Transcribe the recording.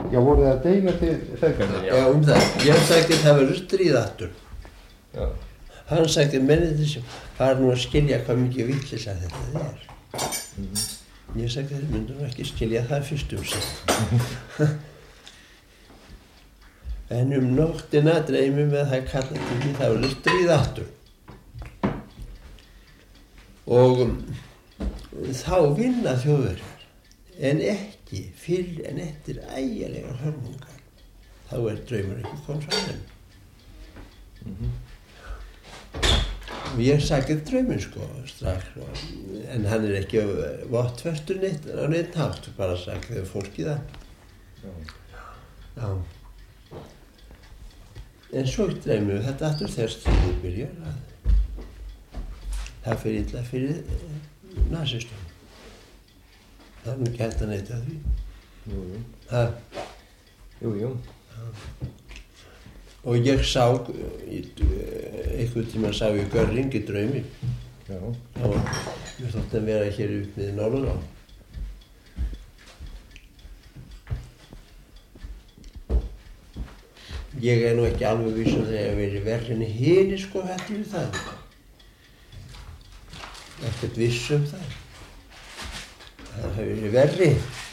Já, voru það að deila til feðgarnir? Já, það. Ég sagði það verður stríð aftur. Já. Hann sagði mennið þessum, það nú að skilja hvað mikið vitleysa þetta er. Ég sagði þeir myndu nú ekki skilja það fyrst sig. En nóttina dreymi með það kallað til mig, það verður stríð aftur. Og þá vinna Þjóðverjar, en ekki fyrr en eftir ægilegar hörmungar. Þá draumur ekki komið frá þeim. Og ég sagði drauminn sko strax, en hann ekki vottfestur neitt á neitt hátt, bara sagði fólki það. Já. En svo dreymum við þetta aftur þegar stríðið byrjar. Það fyrir illa fyrir nasistum. Það ekki hægt að neita því. Jú. Og ég sá, einhvern tímann sá ég Görring í draumi. Já. Og mér þótti að vera hér upp með Norðurá. Ég nú ekki alveg viss að það verið verri en hinir sko hættu við það. Ekkert viss það. Það hefur verið verri.